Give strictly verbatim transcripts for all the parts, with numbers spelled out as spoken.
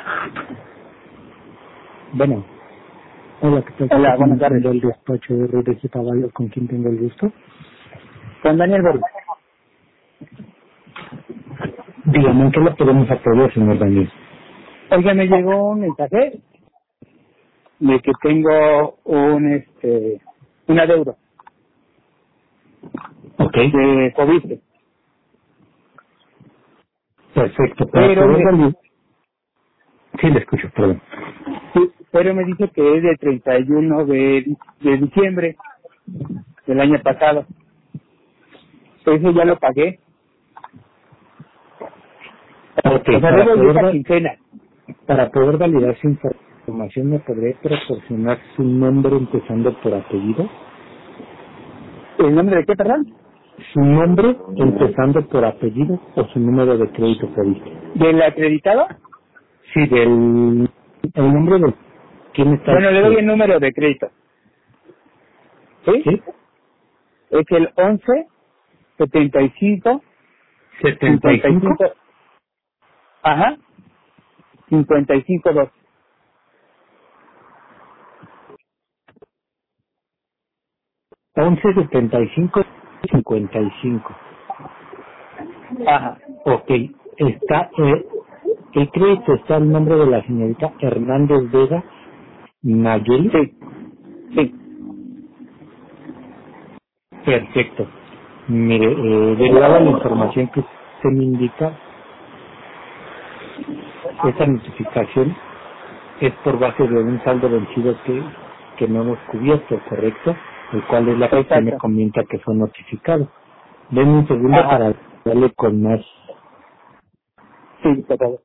Bueno, hola, ¿qué tal? Hola, buenas tardes. El despacho de R D G Caballo, ¿con quién tengo el gusto? Con Daniel Borges. Dígame, ¿en qué lo podemos apoyar, señor Daniel? Oiga, me llegó un mensaje de que tengo un, este, un adeudo Ok, de COVID. perfecto. Para Pero poder me, validar... Sí, le escucho, perdón. sí, pero me dice que es del treinta y uno de, de diciembre del año pasado. Eso ya lo pagué. Ok, O sea, para debo de poder, esa va- quincena. para poder validar su información, ¿me podría proporcionar su nombre empezando por apellido? ¿El nombre de qué, perdón? Su nombre empezando por apellido o su número de crédito previste. ¿Del acreditado? Sí, del... el nombre de quién está... Bueno, le doy el número de crédito. ¿Sí? ¿Sí? Es el once setenta y cinco setenta y cincuenta y cinco cinco. Ajá. cincuenta y cinco dos. once setenta y cinco cincuenta y cinco. Ajá. Ok, está, eh, el crédito está el nombre de la señorita Hernández Vega Nayeli. Sí, sí. Perfecto. Mire, eh, derivada la información que usted me indica, esa notificación es por base de un saldo vencido que, que no hemos cubierto, ¿correcto? El cual es la que usted me Exacto. comenta que fue notificado. Denme un segundo Ajá. para darle con más. Sí, por favor.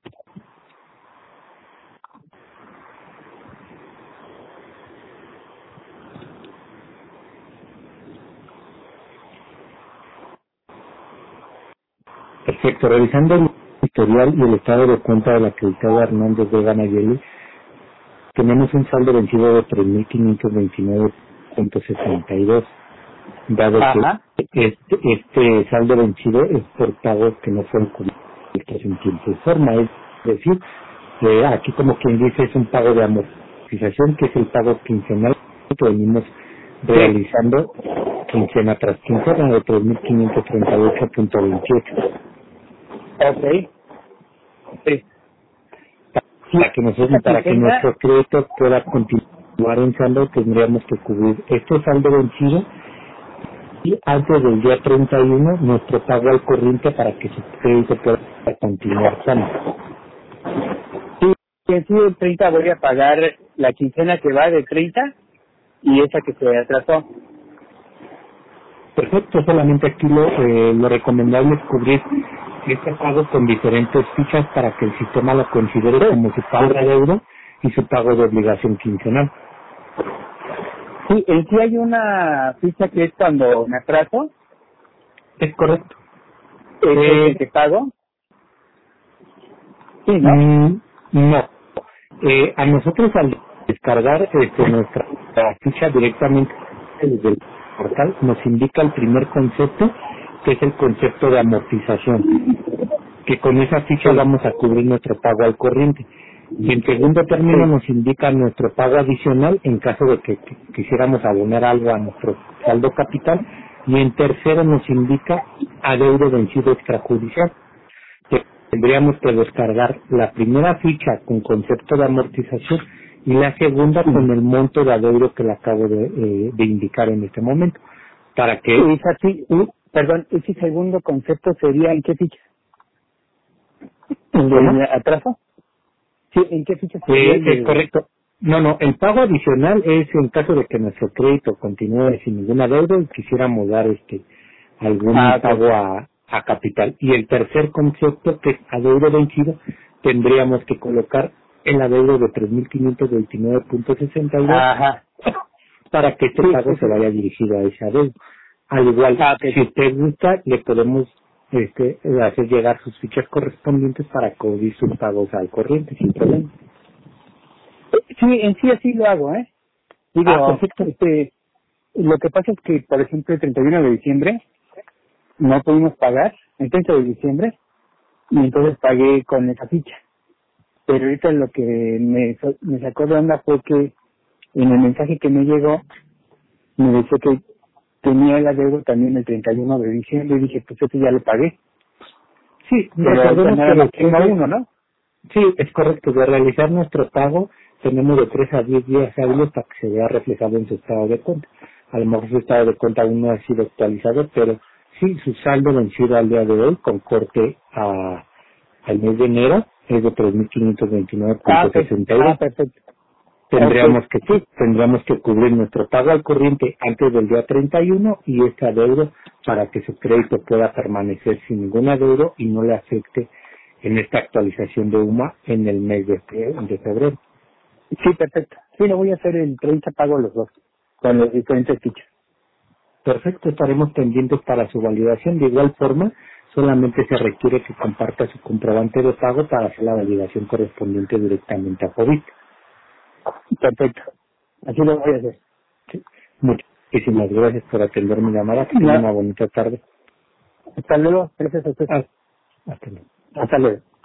Perfecto. Revisando el historial y el estado de cuenta de la acreditada Hernández Vega Nayeli, tenemos un saldo vencido de tres mil quinientos veintinueve punto sesenta y dos, dado Ajá. que este, este saldo vencido es por pagos que no fueron cubiertos en tiempo y forma. Es decir, que aquí como quien dice es un pago de amortización, que es el pago quincenal que venimos Sí. realizando quincena tras quincena de tres mil quinientos treinta y ocho punto veintiocho. Ok. Sí. Para Sí. que Esa nosotros, para que quincena, nuestro crédito pueda continuar en saldo, tendríamos que cubrir este saldo vencido y antes del día treinta y uno nuestro pago al corriente para que su crédito pueda continuar sano. sí, en sí el treinta voy a pagar la quincena que va de treinta y esa que se atrasó. Perfecto, solamente aquí lo, eh, lo recomendable es cubrir este pago con diferentes fichas para que el sistema lo considere como su pago de deuda y su pago de obligación quincenal. Sí, en sí hay una ficha que es cuando me atraso, ¿Es correcto? ese es el Eh, que pago. Sí, ¿no? mm, no. Eh, a nosotros al descargar este, nuestra ficha directamente desde el portal nos indica el primer concepto, que es el concepto de amortización, que con esa ficha Sí. vamos a cubrir nuestro pago al corriente. Y en segundo término Sí. nos indica nuestro pago adicional en caso de que, que quisiéramos abonar algo a nuestro saldo capital. Y en tercero nos indica adeudo vencido extrajudicial. Que tendríamos que descargar la primera ficha con concepto de amortización y la segunda con el monto de adeudo que le acabo de, eh, de indicar en este momento. Para que, Esa sí, uh, perdón, ese segundo concepto sería ¿en qué ficha? ¿El ¿cómo? de atraso? Sí, ¿en qué ficha sería Eh, el es de...? correcto. No, no, el pago adicional es en caso de que nuestro crédito continúe sin ningún adeudo y quisiéramos dar este algún Ah, ok. pago a, a capital. Y el tercer concepto, que es adeudo vencido, tendríamos que colocar el adeudo de tres mil quinientos veintinueve punto sesenta y dos Ajá. para que este Sí, pago se ese. vaya dirigido a ese adeudo. Al igual, Ah, ok. si usted gusta, le podemos este, hacer llegar sus fichas correspondientes para cubrir sus pagos al corriente sin problema. Sí, en sí así lo hago, ¿eh? Ah, Digo, perfecto. este, lo que pasa es que, por ejemplo, el treinta y uno de diciembre no pudimos pagar, el treinta de diciembre, y entonces pagué con esa ficha. pero ahorita lo que me, me sacó de onda fue que en el mensaje que me llegó, me decía que tenía el adeudo también el treinta y uno de diciembre, y dije, pues eso ya lo pagué. Sí, Pero recordemos nada que más tengo después de- uno, ¿no? sí, es correcto, de realizar nuestro pago tenemos de tres a diez días hábiles para que se vea reflejado en su estado de cuenta. A lo mejor su estado de cuenta aún no ha sido actualizado, pero sí, su saldo vencido al día de hoy con corte a, al mes de enero es de tres mil quinientos veintinueve Ah, punto ok. sesenta Ah, euros. perfecto. Ok. Tendríamos que sí, tendríamos que cubrir nuestro pago al corriente antes del día treinta y uno y este adeudo para que su crédito pueda permanecer sin ningún adeudo y no le afecte en esta actualización de U M A en el mes de, fe- de febrero. Sí, perfecto. Sí, lo voy a hacer el treinta, pago los dos, con los diferentes fichas. Perfecto, estaremos pendientes para su validación. De igual forma, solamente se requiere que comparta su comprobante de pago para hacer la validación correspondiente directamente a COVID. Perfecto. Así lo voy a hacer. Sí. Muchísimas gracias por atender mi llamada. Que tenga No, una bonita tarde. hasta luego. Gracias a usted. Ah, hasta luego. Hasta luego.